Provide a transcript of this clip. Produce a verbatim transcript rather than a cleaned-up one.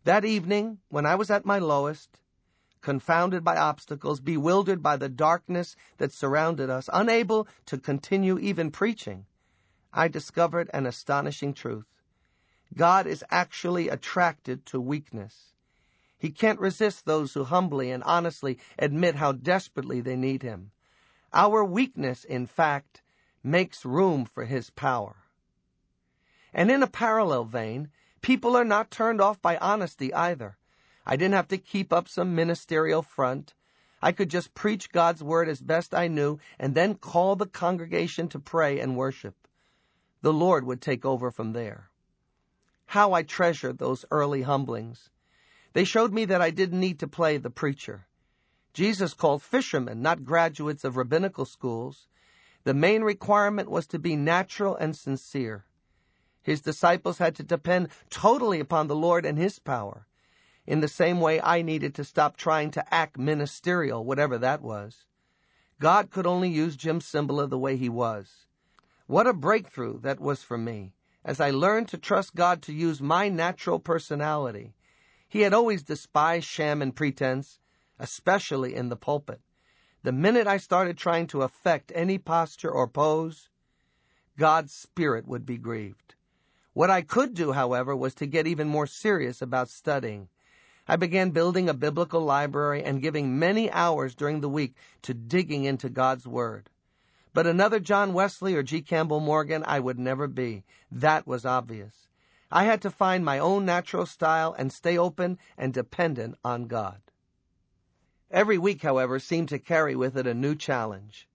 That evening, when I was at my lowest, confounded by obstacles, bewildered by the darkness that surrounded us, unable to continue even preaching, I discovered an astonishing truth. God is actually attracted to weakness. He can't resist those who humbly and honestly admit how desperately they need Him. Our weakness, in fact, makes room for His power. And in a parallel vein, people are not turned off by honesty either. I didn't have to keep up some ministerial front. I could just preach God's word as best I knew and then call the congregation to pray and worship. The Lord would take over from there. How I treasured those early humblings. They showed me that I didn't need to play the preacher. Jesus called fishermen, not graduates of rabbinical schools. The main requirement was to be natural and sincere. His disciples had to depend totally upon the Lord and His power. In the same way, I needed to stop trying to act ministerial, whatever that was. God could only use Jim Cymbala the way he was. What a breakthrough that was for me, as I learned to trust God to use my natural personality. He had always despised sham and pretense, especially in the pulpit. The minute I started trying to affect any posture or pose, God's Spirit would be grieved. What I could do, however, was to get even more serious about studying. I began building a biblical library and giving many hours during the week to digging into God's Word. But another John Wesley or G. Campbell Morgan I would never be. That was obvious. I had to find my own natural style and stay open and dependent on God. Every week, however, seemed to carry with it a new challenge.